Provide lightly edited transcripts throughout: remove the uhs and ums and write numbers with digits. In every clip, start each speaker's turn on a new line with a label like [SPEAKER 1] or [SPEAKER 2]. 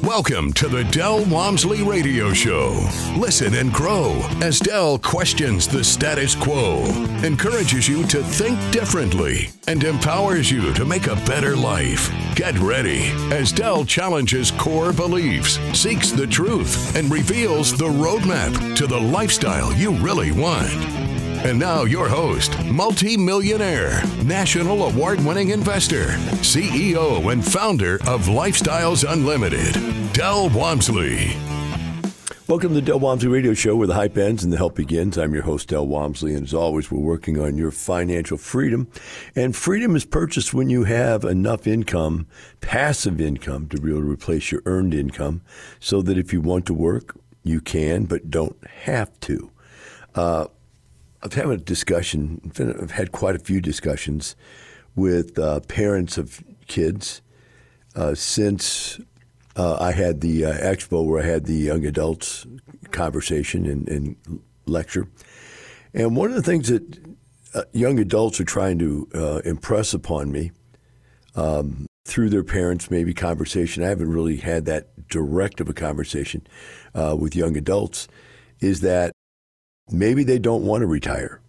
[SPEAKER 1] Welcome to the Del Walmsley Radio Show. Listen and grow as Del questions the status quo, encourages you to think differently, and empowers you to make a better life. Get ready as Del challenges core beliefs, seeks the truth, and reveals the roadmap to the lifestyle you really want. And now your host, multi-millionaire, national award-winning investor, CEO and founder of Lifestyles Unlimited, Del Walmsley.
[SPEAKER 2] Welcome to the Del Walmsley Radio Show, where the hype ends and the help begins. I'm your host, Del Walmsley, and as always, we're working on your financial freedom. And freedom is purchased when you have enough income, passive income, to be able to replace your earned income, so that if you want to work, you can, but don't have to. I've had a discussion, I've had quite a few discussions with parents of kids since I had the expo where I had the young adults conversation and lecture. And one of the things that young adults are trying to impress upon me through their parents, maybe conversation, I haven't really had that direct of a conversation with young adults, is that maybe they don't want to retire.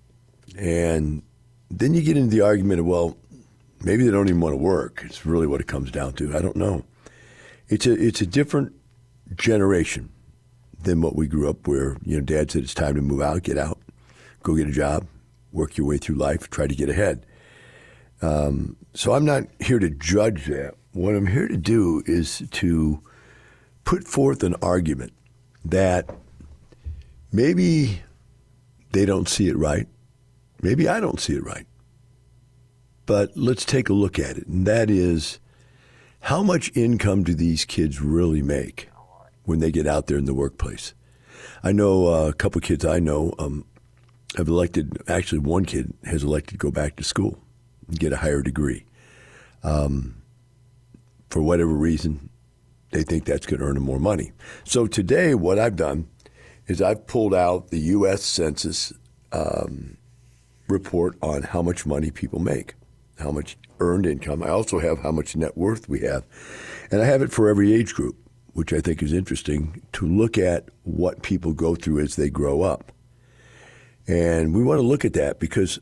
[SPEAKER 2] And then you get into the argument of, well, maybe they don't even want to work. It's really what it comes down to. I don't know. It's a different generation than what we grew up where, Dad said it's time to move out, get out, go get a job, work your way through life, try to get ahead. So I'm not here to judge that. What I'm here to do is to put forth an argument that maybe they don't see it right. Maybe I don't see it right. But let's take a look at it. And that is, how much income do these kids really make when they get out there in the workplace? I know a couple of kids I know have elected, actually one kid has elected to go back to school and get a higher degree. For whatever reason, they think that's going to earn them more money. So today what I've done is I've pulled out the U.S. Census report on how much money people make, how much earned income. I also have how much net worth we have. And I have it for every age group, which I think is interesting to look at what people go through as they grow up. And we want to look at that because,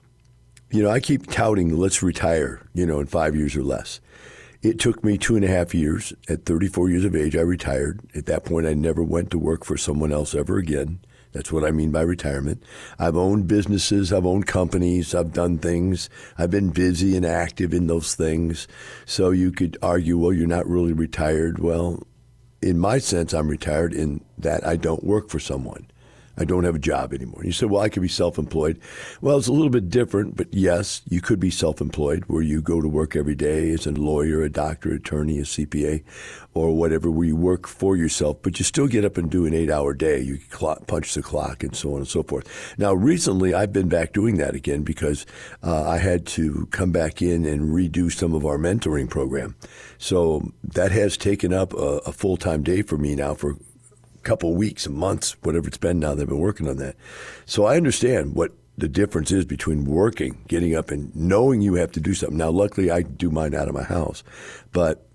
[SPEAKER 2] I keep touting, let's retire, in 5 years or less. It took me 2.5 years. At 34 years of age, I retired. At that point, I never went to work for someone else ever again. That's what I mean by retirement. I've owned businesses. I've owned companies. I've done things. I've been busy and active in those things. So you could argue, well, you're not really retired. Well, in my sense, I'm retired in that I don't work for someone. I don't have a job anymore. You said, well, I could be self-employed. Well, it's a little bit different, but yes, you could be self-employed where you go to work every day as a lawyer, a doctor, attorney, a CPA, or whatever, where you work for yourself, but you still get up and do an 8-hour day. You punch the clock and so on and so forth. Now, recently, I've been back doing that again because I had to come back in and redo some of our mentoring program. So that has taken up a full-time day for me now for couple of weeks, months, whatever it's been now, they've been working on that. So I understand what the difference is between working, getting up and knowing you have to do something. Now, luckily, I do mine out of my house, but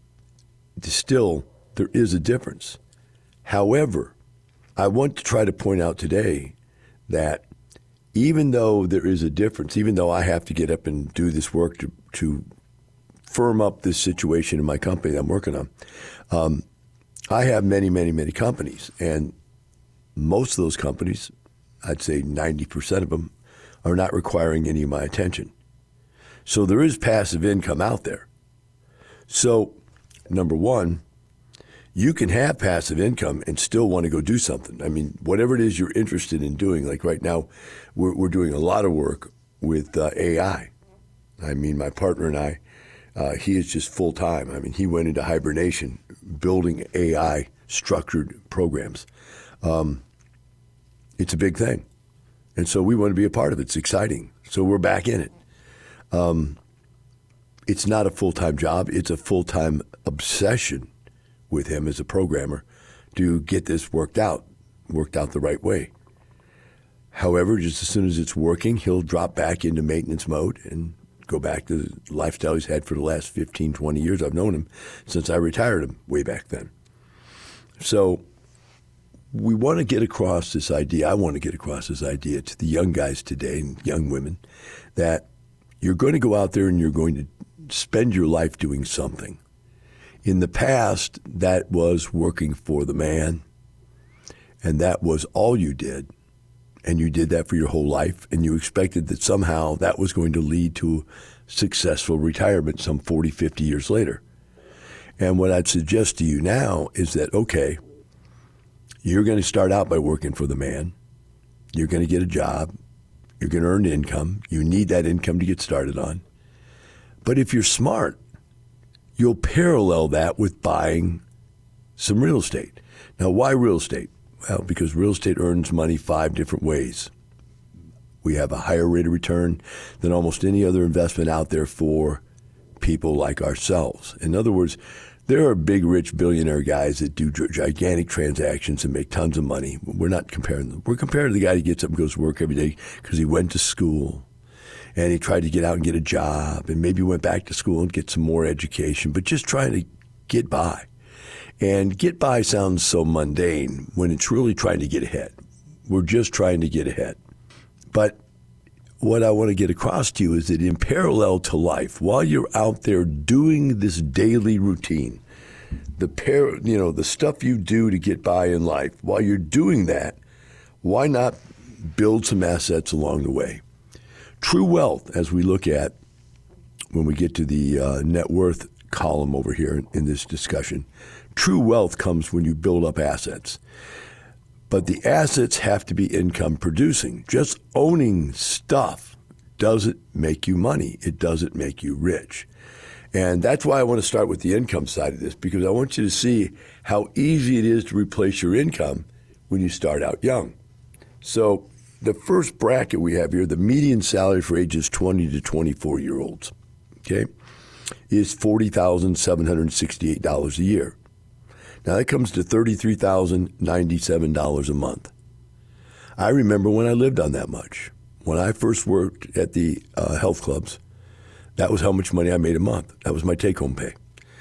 [SPEAKER 2] still, there is a difference. However, I want to try to point out today that even though there is a difference, even though I have to get up and do this work to firm up this situation in my company that I'm working on, I have many, many, many companies, and most of those companies, I'd say 90% of them, are not requiring any of my attention. So there is passive income out there. So, number one, you can have passive income and still want to go do something. I mean, whatever it is you're interested in doing, like right now, we're doing a lot of work with AI. I mean, my partner and I, he is just full-time. I mean, he went into hibernation building AI structured programs. It's a big thing. And so we want to be a part of it. It's exciting. So we're back in it. It's not a full-time job. It's a full-time obsession with him as a programmer to get this worked out the right way. However, just as soon as it's working, he'll drop back into maintenance mode and go back to the lifestyle he's had for the last 15, 20 years. I've known him since I retired him way back then. So we want to get across this idea. I want to get across this idea to the young guys today and young women that you're going to go out there and you're going to spend your life doing something. In the past, that was working for the man, and that was all you did. And you did that for your whole life, and you expected that somehow that was going to lead to successful retirement some 40, 50 years later. And what I'd suggest to you now is that, okay, you're going to start out by working for the man. You're going to get a job. You're going to earn income. You need that income to get started on. But if you're smart, you'll parallel that with buying some real estate. Now, why real estate? Well, because real estate earns money 5 different ways. We have a higher rate of return than almost any other investment out there for people like ourselves. In other words, there are big, rich billionaire guys that do gigantic transactions and make tons of money. We're not comparing them. We're comparing the guy who gets up and goes to work every day because he went to school and he tried to get out and get a job and maybe went back to school and get some more education, but just trying to get by. And get by sounds so mundane when it's really trying to get ahead. We're just trying to get ahead. But what I want to get across to you is that in parallel to life, while you're out there doing this daily routine, the stuff you do to get by in life, while you're doing that, why not build some assets along the way? True wealth, as we look at when we get to the net worth column over here in this discussion, true wealth comes when you build up assets. But the assets have to be income producing. Just owning stuff doesn't make you money. It doesn't make you rich. And that's why I want to start with the income side of this, because I want you to see how easy it is to replace your income when you start out young. So the first bracket we have here, the median salary for ages 20 to 24-year-olds, okay, is $40,768 a year. Now, that comes to $33,097 a month. I remember when I lived on that much. When I first worked at the health clubs, that was how much money I made a month. That was my take-home pay.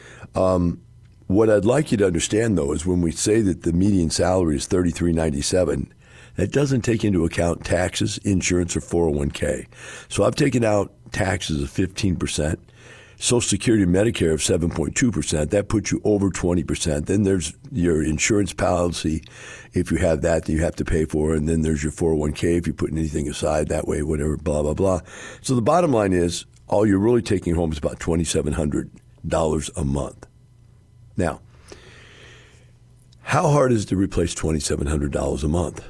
[SPEAKER 2] What I'd like you to understand, though, is when we say that the median salary is $33,997, that doesn't take into account taxes, insurance, or 401k. So I've taken out taxes of 15%. Social Security and Medicare of 7.2%. That puts you over 20%. Then there's your insurance policy, if you have that you have to pay for. And then there's your 401k if you put anything aside that way, whatever, blah, blah, blah. So the bottom line is all you're really taking home is about $2,700 a month. Now, how hard is it to replace $2,700 a month?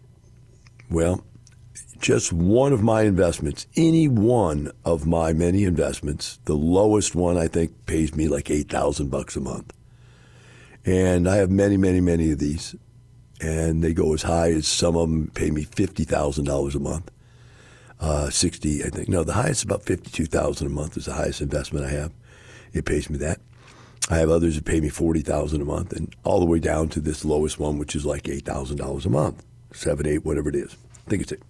[SPEAKER 2] Well, just one of my investments, any one of my many investments, the lowest one I think pays me like $8,000 a month. And I have many, many, many of these. And they go as high as some of them pay me $50,000 a month. 60, I think. No, the highest is about $52,000 a month is the highest investment I have. It pays me that. I have others that pay me $40,000 a month, and all the way down to this lowest one, which is like $8,000 a month, 7, 8, whatever it is. I think it's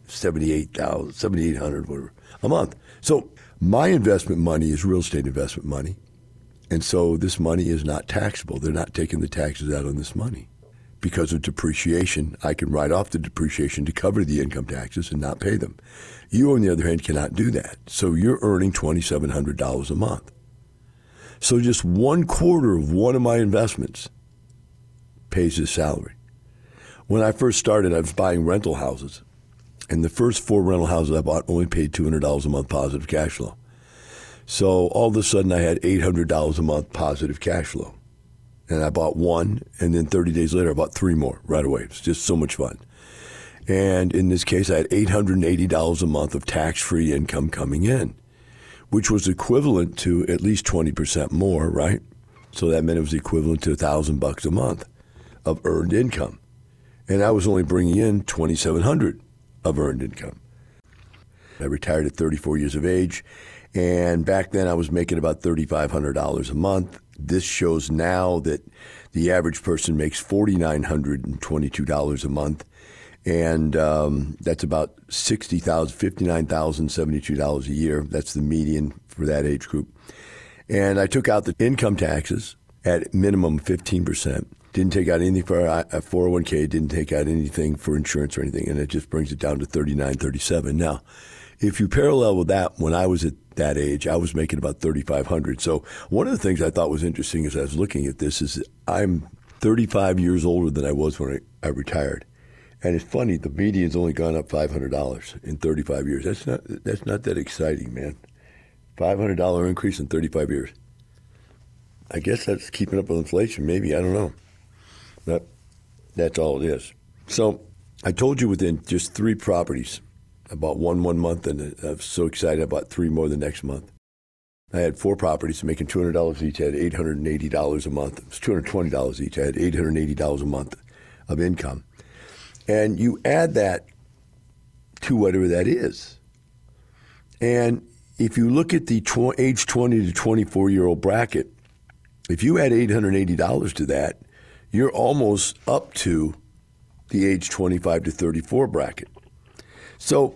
[SPEAKER 2] $7,800, whatever, a month. So my investment money is real estate investment money. And so this money is not taxable. They're not taking the taxes out on this money. Because of depreciation, I can write off the depreciation to cover the income taxes and not pay them. You, on the other hand, cannot do that. So you're earning $2,700 a month. So just 1/4 of one of my investments pays his salary. When I first started, I was buying rental houses. And the first 4 rental houses I bought only paid $200 a month positive cash flow. So all of a sudden I had $800 a month positive cash flow. And I bought one, and then 30 days later I bought 3 more right away. It's just so much fun. And in this case, I had $880 a month of tax-free income coming in, which was equivalent to at least 20% more, right? So that meant it was equivalent to $1,000 a month of earned income. And I was only bringing in $2,700 of earned income. I retired at 34 years of age, and back then I was making about $3,500 a month. This shows now that the average person makes $4,922 a month, And that's about $60,000, $59,072 a year. That's the median for that age group. And I took out the income taxes at minimum 15%. Didn't take out anything for a 401k, didn't take out anything for insurance or anything, and it just brings it down to $39,000, $37,000. Now, if you parallel with that, when I was at that age, I was making about $3,500. So one of the things I thought was interesting as I was looking at this is I'm 35 years older than I was when I retired. And it's funny, the median's only gone up $500 in 35 years. That's not that exciting, man. $500 increase in 35 years. I guess that's keeping up with inflation, maybe. I don't know. But that's all it is. So I told you within just 3 properties, I bought one month, and I was so excited I bought 3 more the next month. I had 4 properties making $200 each. I had $880 a month. It was $220 each. I had $880 a month of income. And you add that to whatever that is. And if you look at the age 20 to 24-year-old bracket, if you add $880 to that, you're almost up to the age 25 to 34 bracket. So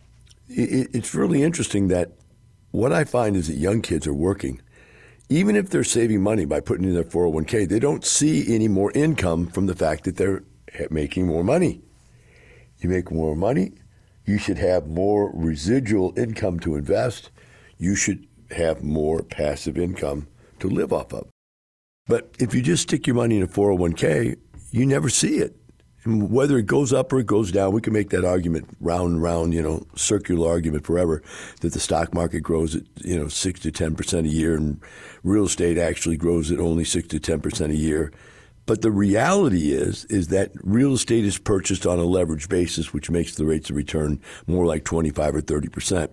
[SPEAKER 2] it's really interesting that what I find is that young kids are working. Even if they're saving money by putting in their 401k, they don't see any more income from the fact that they're making more money. You make more money, you should have more residual income to invest. You should have more passive income to live off of. But if you just stick your money in a 401k, you never see it. And whether it goes up or it goes down, we can make that argument round and round, circular argument forever, that the stock market grows at, 6 to 10% a year and real estate actually grows at only 6 to 10% a year. But the reality is that real estate is purchased on a leverage basis, which makes the rates of return more like 25 or 30%.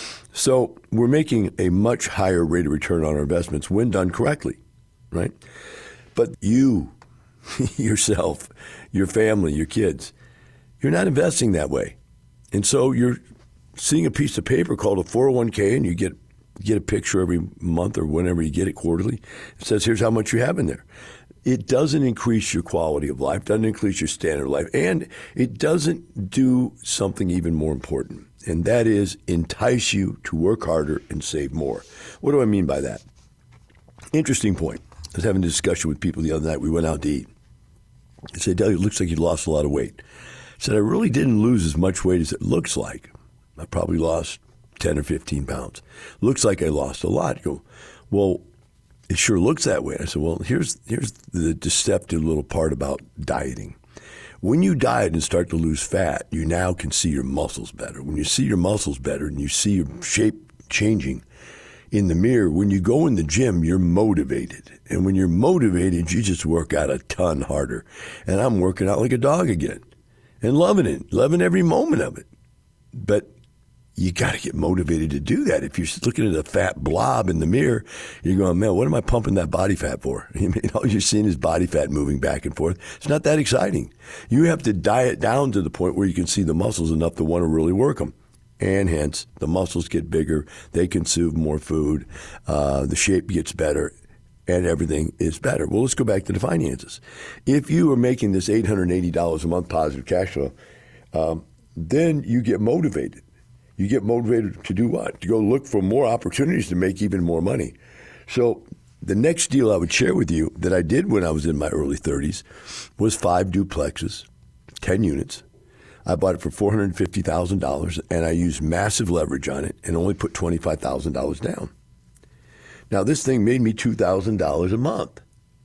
[SPEAKER 2] So we're making a much higher rate of return on our investments when done correctly, right? But you, yourself, your family, your kids, you're not investing that way. And so you're seeing a piece of paper called a 401k, and you get a picture every month or whenever you get it quarterly. It says, here's how much you have in there. It doesn't increase your quality of life, doesn't increase your standard of life, and it doesn't do something even more important, and that is entice you to work harder and save more. What do I mean by that? Interesting point. I was having a discussion with people the other night. We went out to eat. I said, Dale, it looks like you lost a lot of weight. I said, I really didn't lose as much weight as it looks like. I probably lost 10 or 15 pounds. Looks like I lost a lot. You go, well, it sure looks that way. I said, well, here's the deceptive little part about dieting. When you diet and start to lose fat, you now can see your muscles better. When you see your muscles better and you see your shape changing in the mirror, when you go in the gym, you're motivated. And when you're motivated, you just work out a ton harder. And I'm working out like a dog again and loving it, loving every moment of it. But you got to get motivated to do that. If you're looking at a fat blob in the mirror, you're going, man, what am I pumping that body fat for? I mean, all you're seeing is body fat moving back and forth. It's not that exciting. You have to diet down to the point where you can see the muscles enough to want to really work them. And hence, the muscles get bigger, they consume more food, the shape gets better, and everything is better. Well, let's go back to the finances. If you are making this $880 a month positive cash flow, then you get motivated. You get motivated to do what? To go look for more opportunities to make even more money. So the next deal I would share with you that I did when I was in my early 30s was 5 duplexes, 10 units. I bought it for $450,000, and I used massive leverage on it and only put $25,000 down. Now, this thing made me $2,000 a month.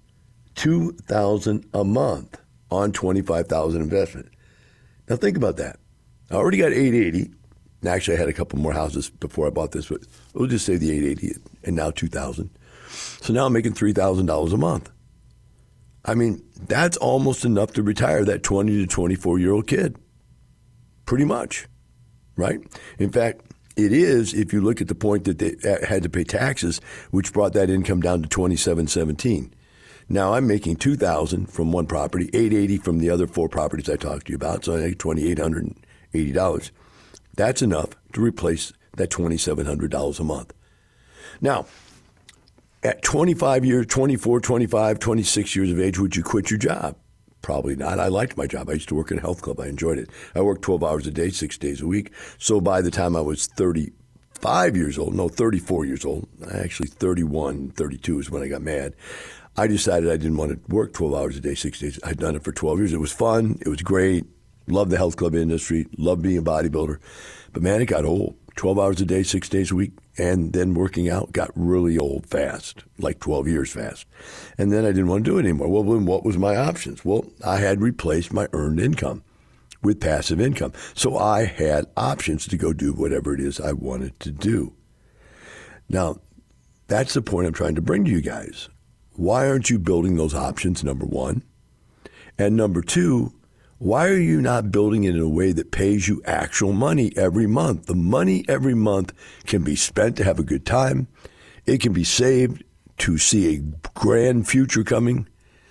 [SPEAKER 2] $2,000 a month on $25,000 investment. Now, think about that. I already got $880. Actually, I had a couple more houses before I bought this, but we'll just say the $880 and now $2,000. So now I'm making $3,000 a month. I mean, that's almost enough to retire that 20 to 24-year-old kid. Pretty much, right? In fact, it is if you look at the point that they had to pay taxes, which brought that income down to $2,717. Now I'm making $2,000 from one property, $880 from the other 4 properties I talked to you about, so I make $2,880. That's enough to replace that $2,700 a month. Now, at 25 years, 24, 25, 26 years of age, would you quit your job? Probably not. I liked my job. I used to work in a health club. I enjoyed it. I worked 12 hours a day, 6 days a week. So by the time I was 34 years old, actually 31, 32 is when I got mad. I decided I didn't want to work 12 hours a day, 6 days. I'd done it for 12 years. It was fun. It was great. Loved the health club industry. Loved being a bodybuilder. But man, it got old. 12 hours a day, 6 days a week. And then working out got really old fast, like 12 years fast. And then I didn't want to do it anymore. Well, then what was my options? Well, I had replaced my earned income with passive income. So I had options to go do whatever it is I wanted to do. Now, that's the point I'm trying to bring to you guys. Why aren't you building those options, number one? And number two, why are you not building it in a way that pays you actual money every month? The money every month can be spent to have a good time. It can be saved to see a grand future coming.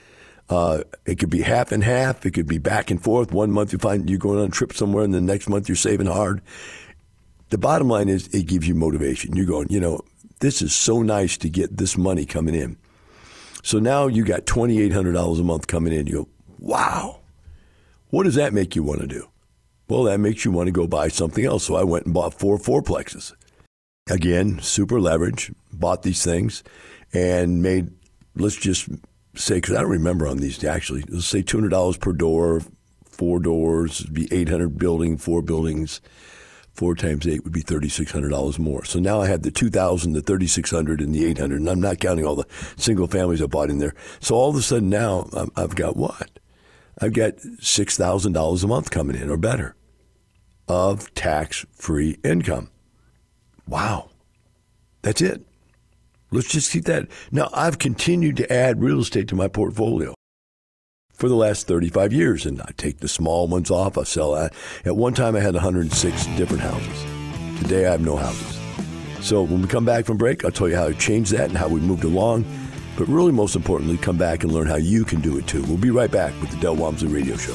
[SPEAKER 2] It could be half and half. It could be back and forth. 1 month you find you're going on a trip somewhere, and the next month you're saving hard. The bottom line is it gives you motivation. You're going, this is so nice to get this money coming in. So now you got $2,800 a month coming in. You go, wow. What does that make you want to do? Well, that makes you want to go buy something else. So I went and bought 4 fourplexes. Again, super leverage, bought these things and made, let's just say, because I don't remember on these actually, let's say $200 per door, 4 doors, it'd be $800 building, 4 buildings. 4 times 8 would be $3,600 more. So now I have the $2,000, the $3,600, and the $800, and I'm not counting all the single families I bought in there. So all of a sudden now I've got what? I've got $6,000 a month coming in or better of tax-free income. Wow. That's it. Let's just keep that. Now, I've continued to add real estate to my portfolio for the last 35 years, and I take the small ones off. I sell that. At one time, I had 106 different houses. Today, I have no houses. So when we come back from break, I'll tell you how I changed that and how we moved along. But really, most importantly, come back and learn how you can do it too. We'll be right back with the Del Walmsley Radio Show.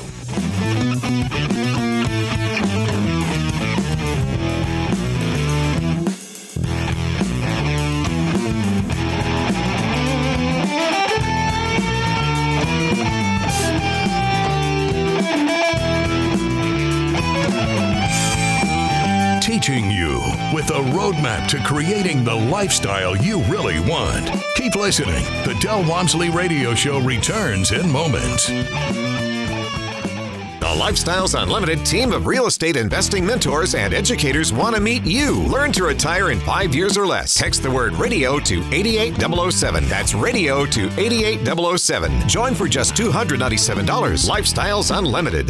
[SPEAKER 1] Teaching you with a roadmap to creating the lifestyle you really want. Keep listening. The Del Walmsley Radio Show returns in moments.
[SPEAKER 3] The Lifestyles Unlimited team of real estate investing mentors and educators want to meet you. Learn to retire in 5 years or less. Text the word radio to 88007. That's radio to 88007. Join for just $297. Lifestyles Unlimited.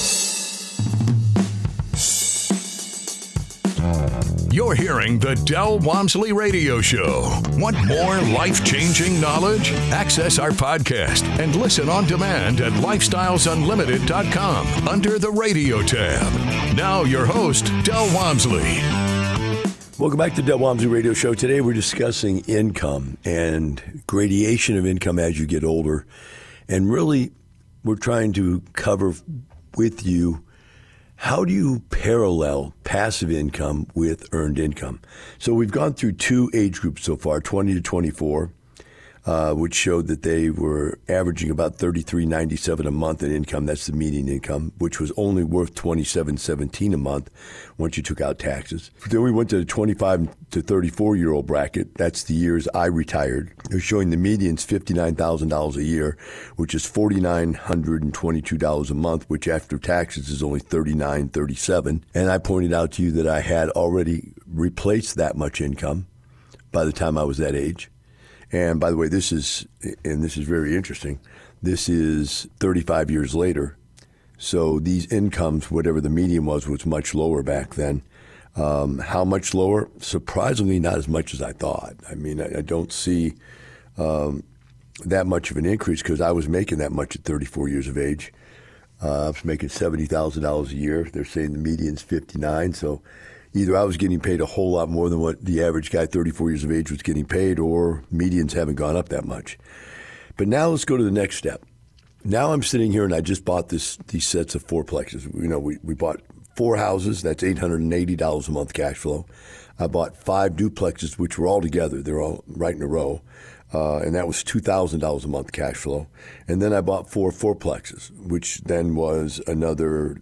[SPEAKER 1] You're hearing the Del Walmsley Radio Show. Want more life-changing knowledge? Access our podcast and listen on demand at lifestylesunlimited.com under the radio tab. Now your host, Del Walmsley.
[SPEAKER 2] Welcome back to the Del Walmsley Radio Show. Today we're discussing income and gradation of income as you get older. And really, we're trying to cover with you how do you parallel passive income with earned income? So we've gone through 2 age groups so far, 20 to 24, which showed that they were averaging about $33.97 a month in income. That's the median income, which was only worth $27.17 a month once you took out taxes. Then we went to the 25 to 34-year-old bracket. That's the years I retired. They're showing the median's $59,000 a year, which is $4,922 a month, which after taxes is only $39.37. And I pointed out to you that I had already replaced that much income by the time I was that age. And by the way, this is very interesting. This is 35 years later. So these incomes, whatever the median was much lower back then. How much lower? Surprisingly, not as much as I thought. I mean, I don't see that much of an increase because I was making that much at 34 years of age. I was making $70,000 a year. They're saying the median's 59. So either I was getting paid a whole lot more than what the average guy 34 years of age was getting paid, or medians haven't gone up that much. But now let's go to the next step. Now I'm sitting here and I just bought these sets of fourplexes. You know, we bought 4 houses. That's $880 a month cash flow. I bought 5 duplexes, which were all together. They're all right in a row. and that was $2,000 a month cash flow. And then I bought 4 fourplexes, which then was another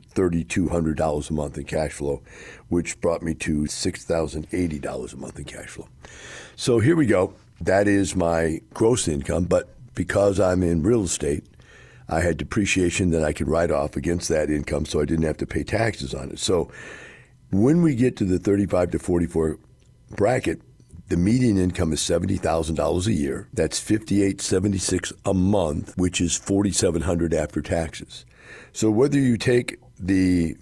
[SPEAKER 2] $3,200 a month in cash flow, which brought me to $6,080 a month in cash flow. So here we go. That is my gross income, but because I'm in real estate, I had depreciation that I could write off against that income, so I didn't have to pay taxes on it. So when we get to the 35 to 44 bracket, the median income is $70,000 a year. That's $5,876 a month, which is $4,700 after taxes. So whether you take the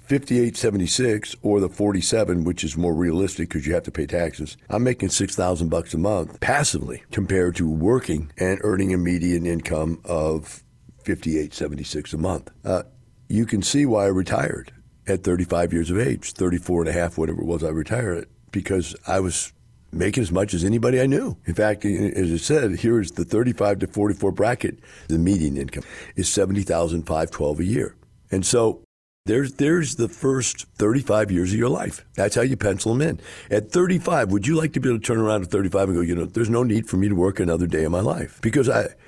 [SPEAKER 2] $5,876 or the $47, which is more realistic because you have to pay taxes, I'm making $6,000 a month passively compared to working and earning a median income of $5,876 a month. You can see why I retired at 35 years of age, 34 and a half, whatever it was I retired at, because I was making as much as anybody I knew. In fact, as I said, here is the 35 to 44 bracket. The median income is $70,512 a year. And so there's the first 35 years of your life. That's how you pencil them in. At 35, would you like to be able to turn around at 35 and go, there's no need for me to work another day of my life? Because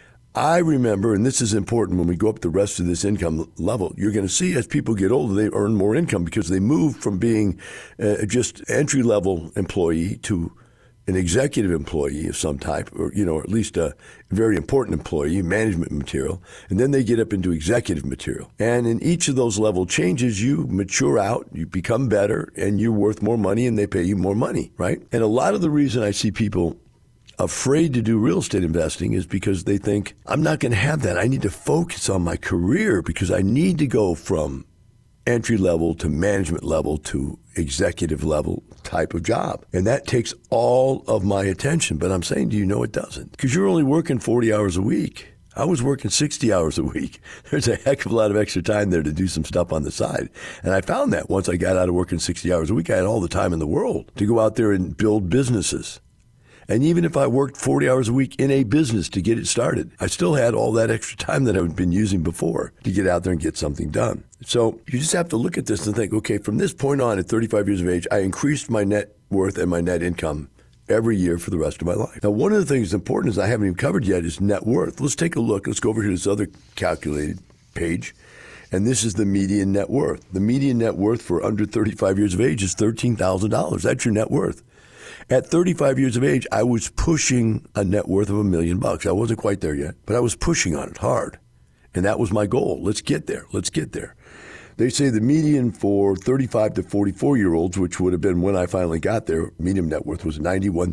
[SPEAKER 2] I remember, and this is important when we go up the rest of this income level, you're going to see as people get older, they earn more income because they move from being just entry-level employee to an executive employee of some type, or at least a very important employee, management material, and then they get up into executive material. And in each of those level changes, you mature out, you become better, and you're worth more money, and they pay you more money, right? And a lot of the reason I see people afraid to do real estate investing is because they think, I'm not going to have that. I need to focus on my career because I need to go from entry level to management level to executive level type of job. And that takes all of my attention. But I'm saying to you, no, it doesn't. Because you're only working 40 hours a week. I was working 60 hours a week. There's a heck of a lot of extra time there to do some stuff on the side. And I found that once I got out of working 60 hours a week, I had all the time in the world to go out there and build businesses. And even if I worked 40 hours a week in a business to get it started, I still had all that extra time that I've been using before to get out there and get something done. So you just have to look at this and think, okay, from this point on at 35 years of age, I increased my net worth and my net income every year for the rest of my life. Now, one of the things that's important is I haven't even covered yet is net worth. Let's take a look. Let's go over to this other calculated page. And this is the median net worth. The median net worth for under 35 years of age is $13,000. That's your net worth. At 35 years of age, I was pushing a net worth of $1 million. I wasn't quite there yet, but I was pushing on it hard. And that was my goal. Let's get there. Let's get there. They say the median for 35 to 44-year-olds, which would have been when I finally got there, median net worth was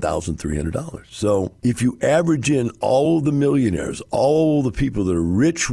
[SPEAKER 2] $91,300. So if you average in all the millionaires, all the people that are rich,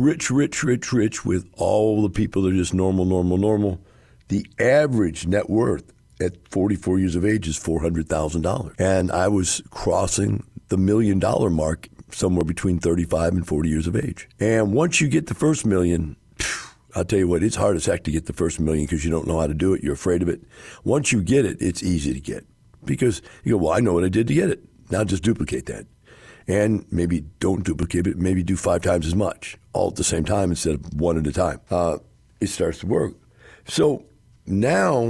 [SPEAKER 2] with all the people that are just normal, the average net worth at 44 years of age is $400,000. And I was crossing the $1 million mark somewhere between 35 and 40 years of age. And once you get the first million, I'll tell you what, it's hard as heck to get the first million because you don't know how to do it. You're afraid of it. Once you get it, it's easy to get because you go, well, I know what I did to get it. Now just duplicate that. And maybe don't duplicate it. Maybe do 5 times as much all at the same time instead of one at a time. It starts to work. So now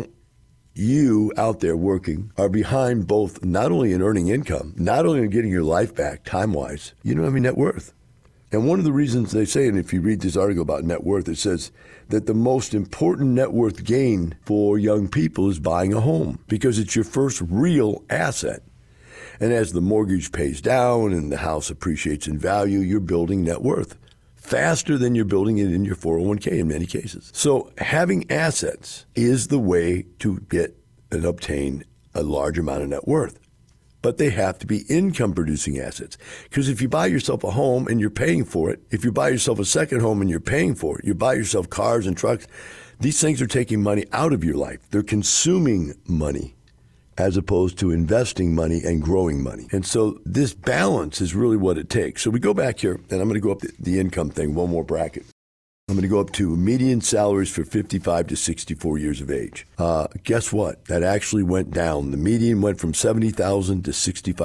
[SPEAKER 2] you out there working are behind both not only in earning income, not only in getting your life back time-wise, you don't have any net worth. And one of the reasons they say, and if you read this article about net worth, it says that the most important net worth gain for young people is buying a home because it's your first real asset. And as the mortgage pays down and the house appreciates in value, you're building net worth faster than you're building it in your 401k in many cases. So having assets is the way to get and obtain a large amount of net worth. But they have to be income-producing assets. Because if you buy yourself a home and you're paying for it, if you buy yourself a second home and you're paying for it, you buy yourself cars and trucks, these things are taking money out of your life. They're consuming money as opposed to investing money and growing money. And so this balance is really what it takes. So we go back here, and I'm going to go up the income thing, one more bracket. I'm going to go up to median salaries for 55 to 64 years of age. Guess what? That actually went down. The median went from $70,000 to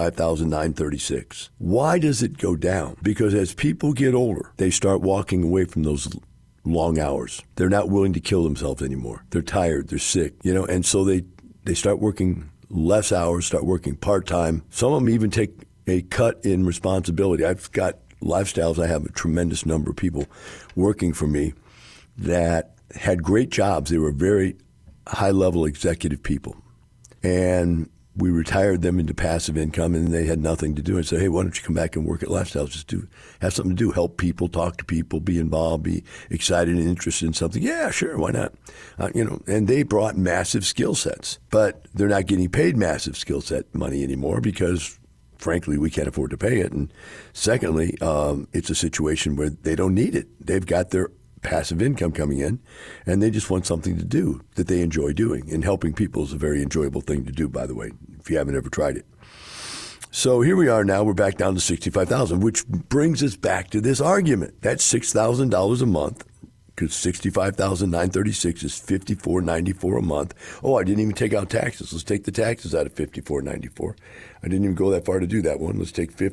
[SPEAKER 2] $65,936. Why does it go down? Because as people get older, they start walking away from those long hours. They're not willing to kill themselves anymore. They're tired. They're sick, and so they start working less hours, start working part-time. Some of them even take a cut in responsibility. I've got lifestyles. I have a tremendous number of people working for me that had great jobs. They were very high-level executive people. And we retired them into passive income, and they had nothing to do. And said, hey, why don't you come back and work at Lifestyles? Just have something to do, help people, talk to people, be involved, be excited and interested in something. Yeah, sure, why not? And they brought massive skill sets. But they're not getting paid massive skill set money anymore because, frankly, we can't afford to pay it. And secondly, it's a situation where they don't need it. They've got their passive income coming in, and they just want something to do that they enjoy doing. And helping people is a very enjoyable thing to do, by the way, if you haven't ever tried it. So here we are now. We're back down to $65,000, which brings us back to this argument. That's $6,000 a month, because $65,936 is $54.94 a month. Oh, I didn't even take out taxes. Let's take the taxes out of $54.94. I didn't even go that far to do that one. Let's take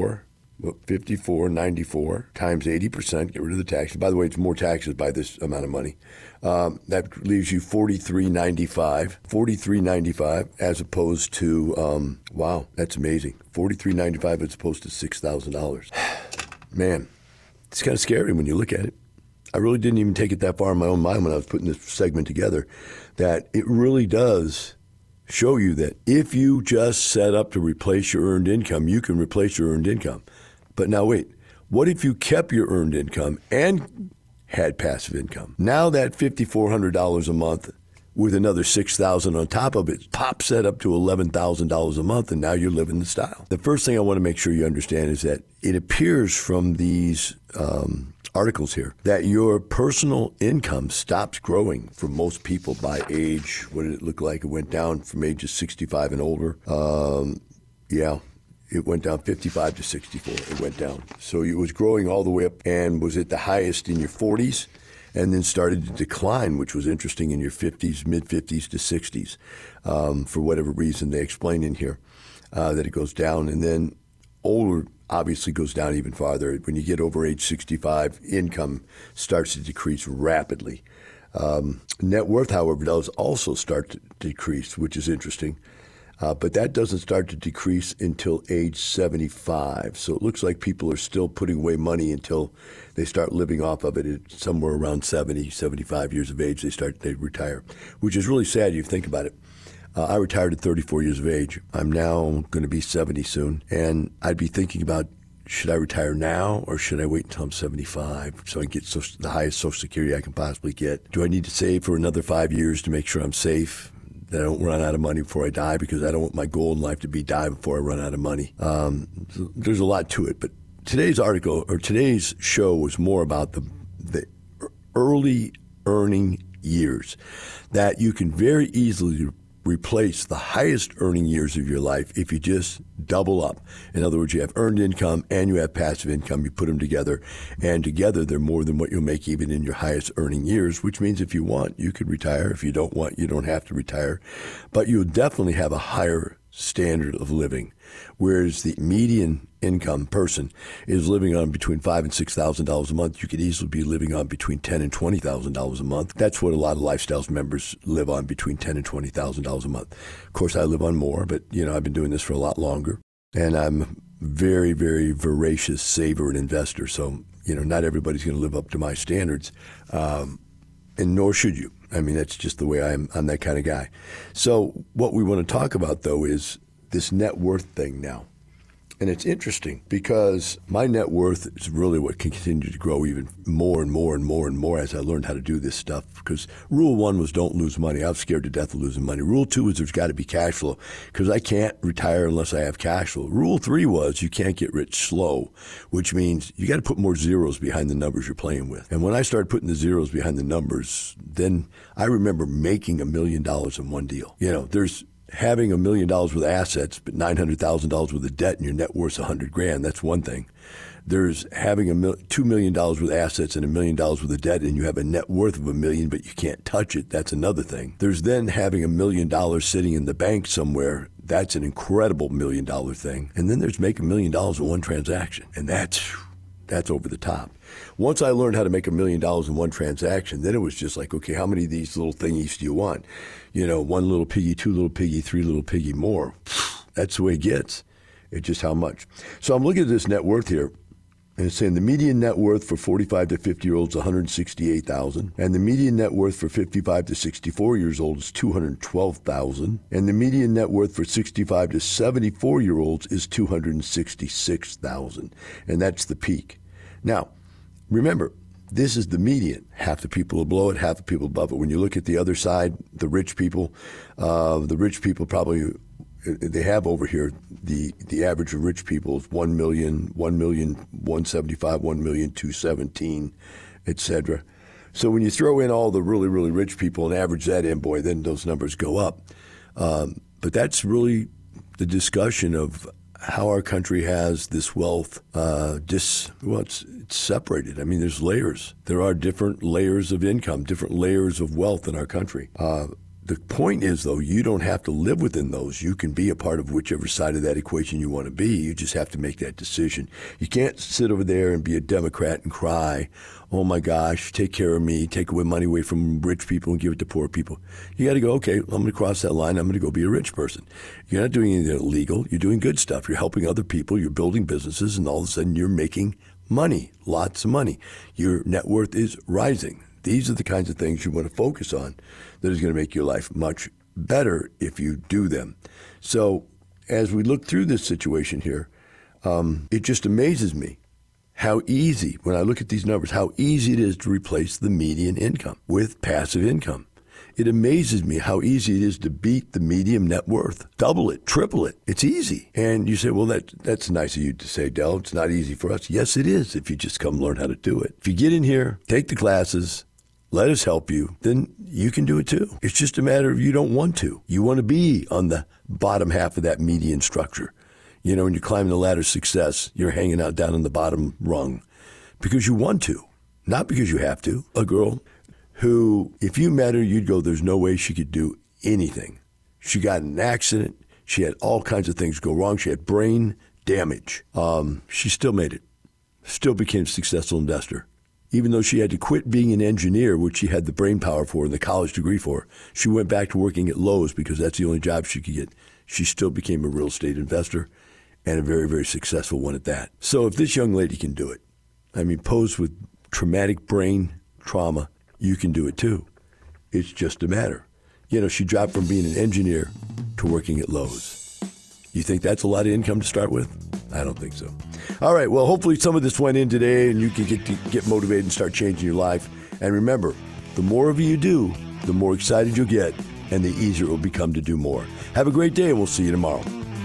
[SPEAKER 2] $54.94 times 80%, get rid of the taxes. By the way, it's more taxes by this amount of money. That leaves you $43.95 as opposed to, wow, that's amazing. $43.95 as opposed to $6,000. Man, it's kind of scary when you look at it. I really didn't even take it that far in my own mind when I was putting this segment together, that it really does show you that if you just set up to replace your earned income, you can replace your earned income. But now wait, what if you kept your earned income and had passive income? Now that $5,400 a month with another $6,000 on top of it pops that up to $11,000 a month, and now you're living the style. The first thing I want to make sure you understand is that it appears from these articles here that your personal income stops growing for most people by age. What did it look like? It went down from ages 65 and older. It went down 55 to 64. It went down. So it was growing all the way up and was at the highest in your 40s and then started to decline, which was interesting, in your 50s, mid-50s to 60s. For whatever reason, they explain in here that it goes down. And then older obviously goes down even farther. When you get over age 65, income starts to decrease rapidly. Net worth, however, does also start to decrease, which is interesting. But that doesn't start to decrease until age 75. So it looks like people are still putting away money until they start living off of it at somewhere around 70, 75 years of age. They retire, which is really sad if you think about it. I retired at 34 years of age. I'm now going to be 70 soon. And I'd be thinking about, should I retire now or should I wait until I'm 75 so I can get the highest Social Security I can possibly get? Do I need to save for another 5 years to make sure I'm safe, that I don't run out of money before I die, because I don't want my goal in life to be die before I run out of money? There's a lot to it. But today's article, or today's show, was more about the early earning years, that you can very easily replace the highest earning years of your life if you just double up. In other words, you have earned income and you have passive income. You put them together, and together they're more than what you'll make even in your highest earning years, which means if you want, you could retire. If you don't want, you don't have to retire. But you'll definitely have a higher standard of living, whereas the median income person is living on between $5,000 and $6,000 a month. You could easily be living on between $10,000 and $20,000 a month. That's what a lot of Lifestyles members live on, between $10,000 and $20,000 a month. Of course, I live on more, but I've been doing this for a lot longer, and I'm very, very voracious saver and investor. So not everybody's going to live up to my standards, and nor should you. I mean, that's just the way I am. I'm that kind of guy. So what we want to talk about, though, is this net worth thing now. And it's interesting because my net worth is really what can continue to grow even more and more and more and more as I learned how to do this stuff. Because rule 1 was don't lose money. I was scared to death of losing money. Rule 2 is there's got to be cash flow, because I can't retire unless I have cash flow. Rule 3 was you can't get rich slow, which means you got to put more zeros behind the numbers you're playing with. And when I started putting the zeros behind the numbers, then I remember making $1 million in one deal. There's having $1 million worth of assets, but $900,000 worth of debt, and your net worth's $100,000. That's one thing. There's having $2 million worth of assets and $1 million worth of debt, and you have a net worth of $1 million, but you can't touch it. That's another thing. There's then having $1 million sitting in the bank somewhere. That's an incredible $1 million thing. And then there's making $1 million in one transaction, and that's over the top. Once I learned how to make $1 million in one transaction, then it was just like, okay, how many of these little thingies do you want? 1 little piggy, 2 little piggy, 3 little piggy, more. That's the way it gets. It's just how much. So I'm looking at this net worth here, and it's saying the median net worth for 45 to 50-year-olds is $168,000, and the median net worth for 55 to 64 years old is $212,000, and the median net worth for 65 to 74-year-olds is $266,000, and that's the peak. Now, remember, this is the median. Half the people are below it, half the people above it. When you look at the other side, the rich people probably, they have over here, the average of rich people is 1,175,000, 1,217,000, etc. So when you throw in all the really, really rich people and average that in, boy, then those numbers go up. But that's really the discussion of how our country has this wealth, it's separated. I mean, there's layers. There are different layers of income, different layers of wealth in our country. The point is, though, you don't have to live within those. You can be a part of whichever side of that equation you want to be. You just have to make that decision. You can't sit over there and be a Democrat and cry, oh, my gosh, take care of me, take away money away from rich people and give it to poor people. You got to go, okay, I'm going to cross that line. I'm going to go be a rich person. You're not doing anything illegal. You're doing good stuff. You're helping other people. You're building businesses, and all of a sudden you're making money, lots of money. Your net worth is rising. These are the kinds of things you want to focus on that is going to make your life much better if you do them. So as we look through this situation here, it just amazes me how easy, when I look at these numbers, how easy it is to replace the median income with passive income. It amazes me how easy it is to beat the median net worth. Double it, triple it. It's easy. And you say, well, that's nice of you to say, Del. It's not easy for us. Yes, it is if you just come learn how to do it. If you get in here, take the classes, let us help you, then you can do it too. It's just a matter of you don't want to. You want to be on the bottom half of that median structure. You know, when you're climbing the ladder of success, you're hanging out down on the bottom rung because you want to, not because you have to. A girl who, if you met her, you'd go, there's no way she could do anything. She got in an accident. She had all kinds of things go wrong. She had brain damage. She still made it, still became a successful investor. Even though she had to quit being an engineer, which she had the brain power for and the college degree for, she went back to working at Lowe's because that's the only job she could get. She still became a real estate investor and a very, very successful one at that. So if this young lady can do it, I mean, posed with traumatic brain trauma, you can do it too. It's just a matter. You know, she dropped from being an engineer to working at Lowe's. You think that's a lot of income to start with? I don't think so. All right, well, hopefully some of this went in today and you can get motivated and start changing your life. And remember, the more of you do, the more excited you'll get and the easier it will become to do more. Have a great day and we'll see you tomorrow.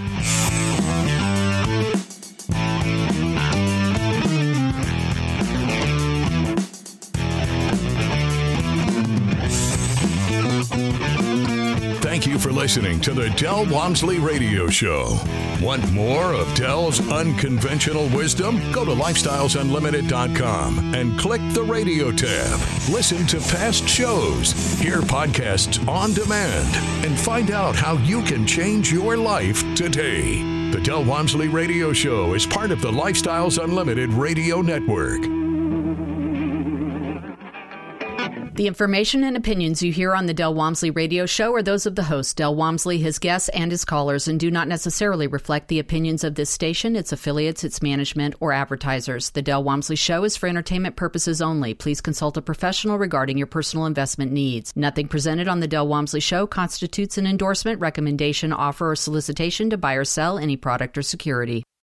[SPEAKER 1] Thank you for listening to the Del Walmsley Radio Show. Want more of Del's unconventional wisdom? Go to lifestylesunlimited.com and click the radio tab. Listen to past shows, hear podcasts on demand, and find out how you can change your life today. The Del Walmsley Radio Show is part of the Lifestyles Unlimited Radio Network.
[SPEAKER 4] The information and opinions you hear on the Del Walmsley Radio Show are those of the host, Del Walmsley, his guests, and his callers, and do not necessarily reflect the opinions of this station, its affiliates, its management, or advertisers. The Del Walmsley Show is for entertainment purposes only. Please consult a professional regarding your personal investment needs. Nothing presented on the Del Walmsley Show constitutes an endorsement, recommendation, offer, or solicitation to buy or sell any product or security.